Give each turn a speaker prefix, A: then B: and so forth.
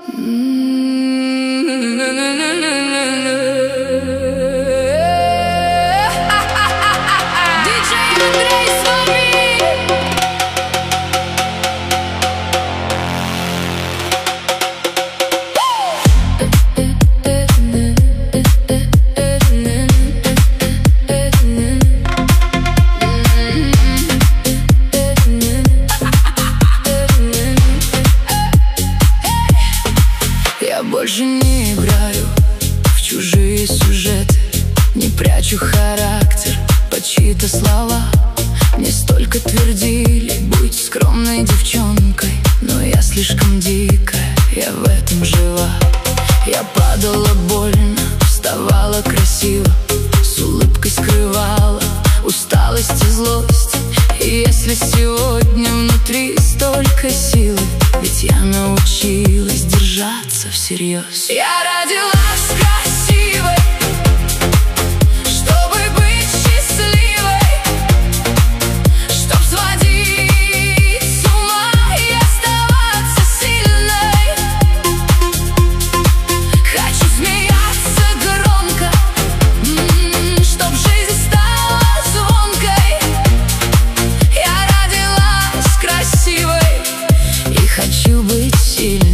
A: Больше не играю в чужие сюжеты, не прячу характер под чьи-то слова. Мне столько твердили быть скромной девчонкой, но я слишком дикая, я в этом жива. Я падала больно, вставала красиво, с улыбкой скрывала усталость и злость. И если сегодня внутри столько силы, ведь я научилась держаться всерьез. Я родилась красивой, чтобы быть счастливой, чтоб сводить с ума и оставаться сильной. Хочу смеяться громко, чтоб жизнь стала звонкой. Я родилась красивой и хочу быть сильной.